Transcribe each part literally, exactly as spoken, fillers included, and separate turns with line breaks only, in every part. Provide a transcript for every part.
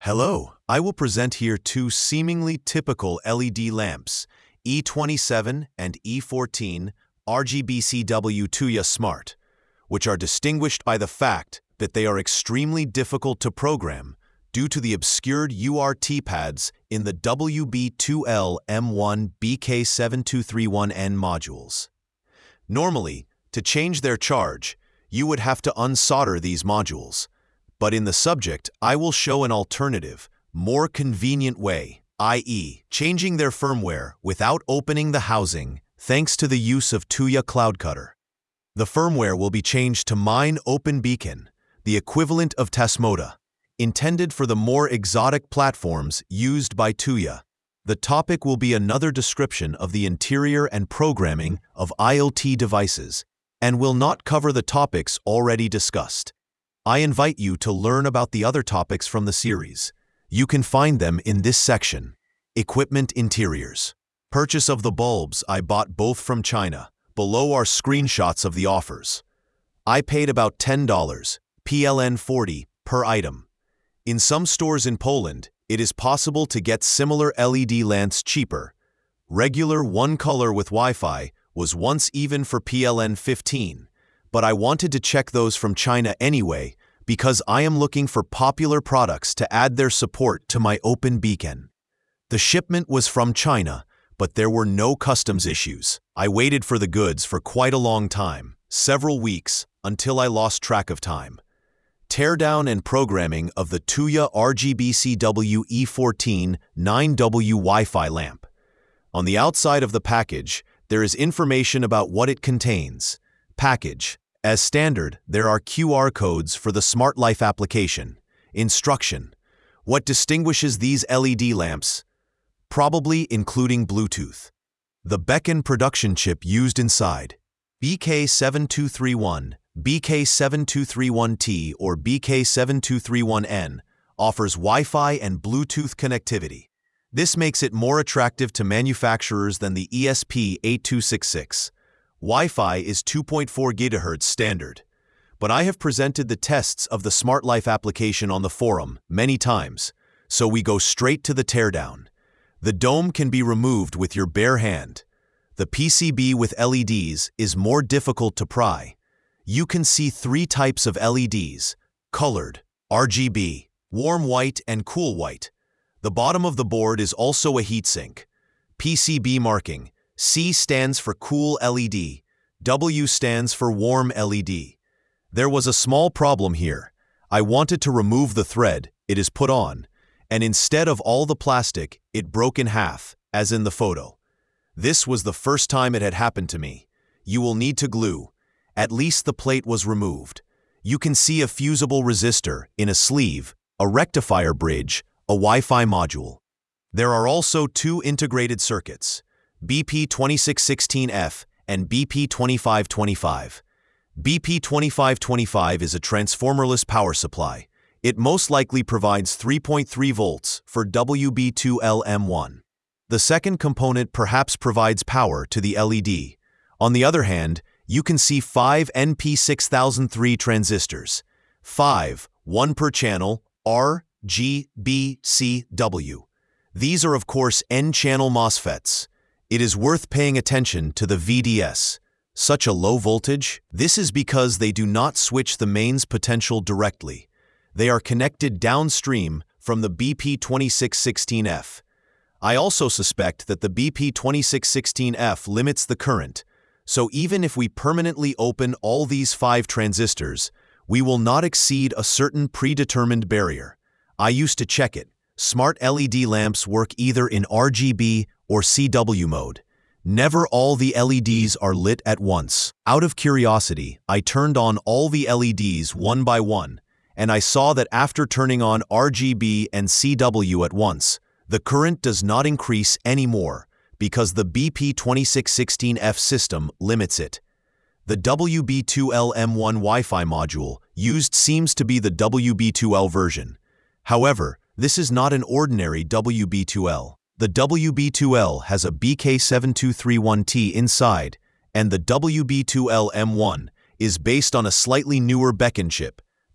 Hello, I will present here two seemingly typical L E D lamps, E twenty-seven and E fourteen R G B C W Tuya Smart, which are distinguished by the fact that they are extremely difficult to program due to the obscured U R T pads in the W B two L M one B K seven two three one N modules. Normally, to change their charge, you would have to unsolder these modules. But in the subject, I will show an alternative, more convenient way, that is, changing their firmware without opening the housing thanks to the use of Tuya Cloud Cutter. The firmware will be changed to Mine Open Beacon, the equivalent of Tasmota, intended for the more exotic platforms used by Tuya. The topic will be another description of the interior and programming of IoT devices, and will not cover the topics already discussed. I invite you to learn about the other topics from the series. You can find them in this section. Equipment Interiors. Purchase of the bulbs I bought both from China. Below are screenshots of the offers. I paid about ten dollars, P L N forty, per item. In some stores in Poland, it is possible to get similar L E D lamps cheaper. Regular one color with Wi-Fi was once even for P L N fifteen, but I wanted to check those from China anyway because I am looking for popular products to add their support to my Open Beacon. The shipment was from China, but there were no customs issues. I waited for the goods for quite a long time, several weeks, until I lost track of time. Teardown and programming of the Tuya R G B C W E fourteen nine W Wi-Fi lamp. On the outside of the package, there is information about what it contains. Package. As standard, there are Q R codes for the Smart Life application. Instruction. What distinguishes these L E D lamps? Probably including Bluetooth. The beacon production chip used inside. B K seven two three one, B K seven two three one T or B K seven two three one N offers Wi-Fi and Bluetooth connectivity. This makes it more attractive to manufacturers than the E S P eight two six six. Wi-Fi is two point four gigahertz standard, but I have presented the tests of the Smart Life application on the forum many times, so we go straight to the teardown. The dome can be removed with your bare hand. The P C B with L E Ds is more difficult to pry. You can see three types of L E Ds, colored, R G B, warm white and cool white. The bottom of the board is also a heatsink. P C B marking. C stands for cool L E D, W stands for warm L E D. There was a small problem here. I wanted to remove the thread, it is put on, and instead of all the plastic, it broke in half, as in the photo. This was the first time it had happened to me. You will need to glue. At least the plate was removed. You can see a fusible resistor in a sleeve, a rectifier bridge, a Wi-Fi module. There are also two integrated circuits, B P twenty-six sixteen F and B P twenty-five twenty-five. B P twenty-five twenty-five is a transformerless power supply. It most likely provides three point three volts for W B two L M one. The second component perhaps provides power to the L E D. On the other hand, you can see five N P six thousand three transistors. five, one per channel, R, G, B, C, W. These are of course N-channel MOSFETs. It is worth paying attention to the V D S. Such a low voltage? This is because they do not switch the mains potential directly. They are connected downstream from the B P twenty-six sixteen F. I also suspect that the B P twenty-six sixteen F limits the current, so even if we permanently open all these five transistors, we will not exceed a certain predetermined barrier. I used to check it. Smart L E D lamps work either in R G B or C W mode. Never all the L E Ds are lit at once. Out of curiosity, I turned on all the L E Ds one by one, and I saw that after turning on R G B and C W at once, the current does not increase anymore because the B P twenty-six sixteen F system limits it. The W B two L M one Wi-Fi module used seems to be the W B two L version. However, this is not an ordinary W B two L. The W B two L has a B K seven two three one T inside, and the W B two L M one is based on a slightly newer beacon chip,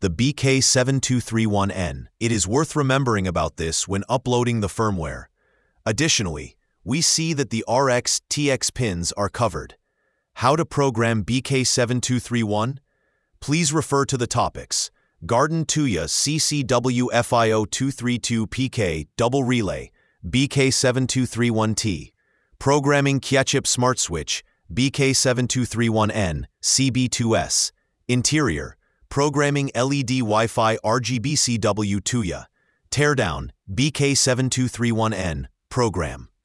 the B K seven two three one N. It is worth remembering about this when uploading the firmware. Additionally, we see that the R X T X pins are covered. How to program B K seven two three one? Please refer to the topics. Garden Tuya C C W F I O two three two P K Double Relay B K seven two three one T. Programming Kyachip Smart Switch B K seven two three one N C B two S. Interior. Programming L E D Wi-Fi R G B C W Tuya. Teardown B K seven two three one N. Program.